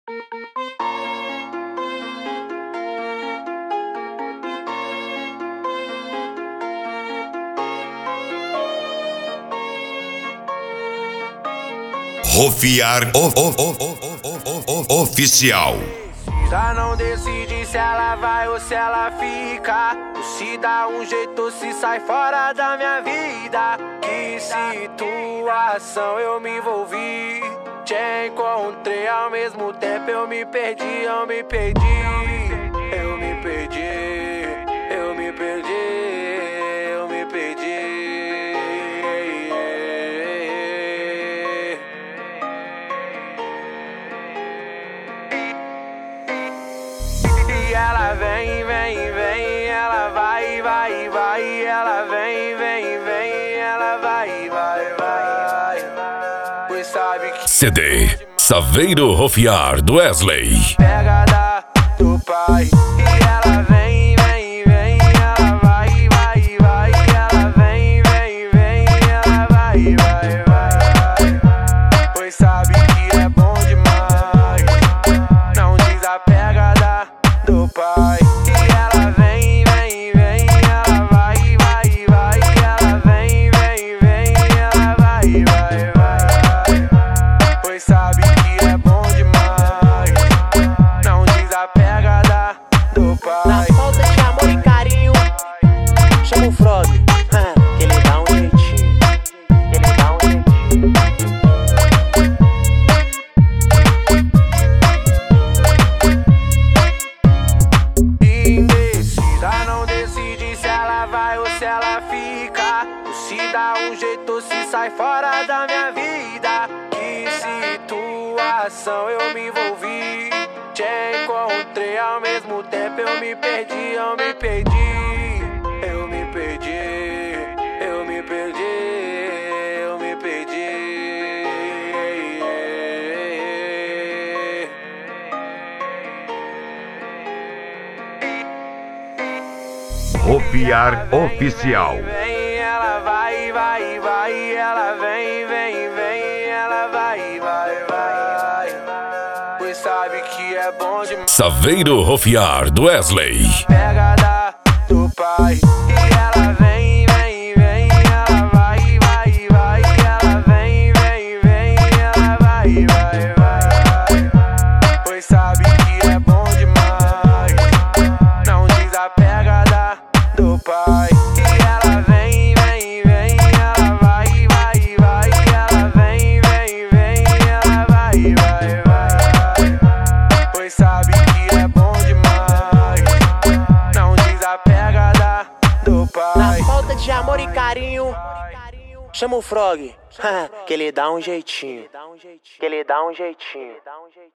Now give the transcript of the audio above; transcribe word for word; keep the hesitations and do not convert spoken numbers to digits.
Rofiar o, o, o, o, o, oficial. Já não decide se ela vai ou se ela fica. Se dá um jeito, se sai fora da minha vida. Que situação eu me envolvi. Te encontrei ao mesmo tempo, eu me perdi, eu me perdi. Eu me perdi, eu me perdi, eu me perdi. E ela vem, vem, vem, ela vai, vai, vai. Ela vem, vem, vem, ela vai, vai, vai. Pois sabe que C D Saveiro Rofiar do Wesley. Pegada do pai. E ela vem, vem, vem, ela vai, vai, vai. Ela vem, vem, vem, ela vai, vai, vai. Pois sabe que é bom demais. Não desapega da do pai. E ela vem, vem, vem, ela vai, vai, vai. Ela vem, vem, vem, ela vai, vai, vai. Pois sabe que é bom demais. Não desapega da do pai. Na falta de amor e carinho, chama o Frog, que ele dá um jeitinho. Ele dá um jeitinho. Indecisa, não decide se ela vai ou se ela fica. Se dá um jeito, se sai fora da minha vida. Que situação eu me envolvi. Te encontrei ao mesmo tempo, eu me perdi, eu me perdi. Eu me perdi, eu me perdi, eu me perdi. Rofiar oficial. Vem, ela vai, vai, vai. Ela vem, vem, vem. Ela vai, vai, vai. Pois sabe que é bom demais. Saveiro Rofiar do Wesley. Pegada do pai. E ela vem, vem, vem. Ela vai, vai, vai. Ela vem, vem, vem. Ela vai, vai, vai. Pois sabe que é bom demais. Não desapega da do pai. E ela vem, vem, vem. Ela vai, vai, vai. Ela vem, vem, vem. Ela vai, vai, vai. Pois sabe que é bom demais. Não desapega da do Na pai. falta de amor e carinho, chama o Frog, que ele dá um jeitinho. Que ele dá um jeitinho.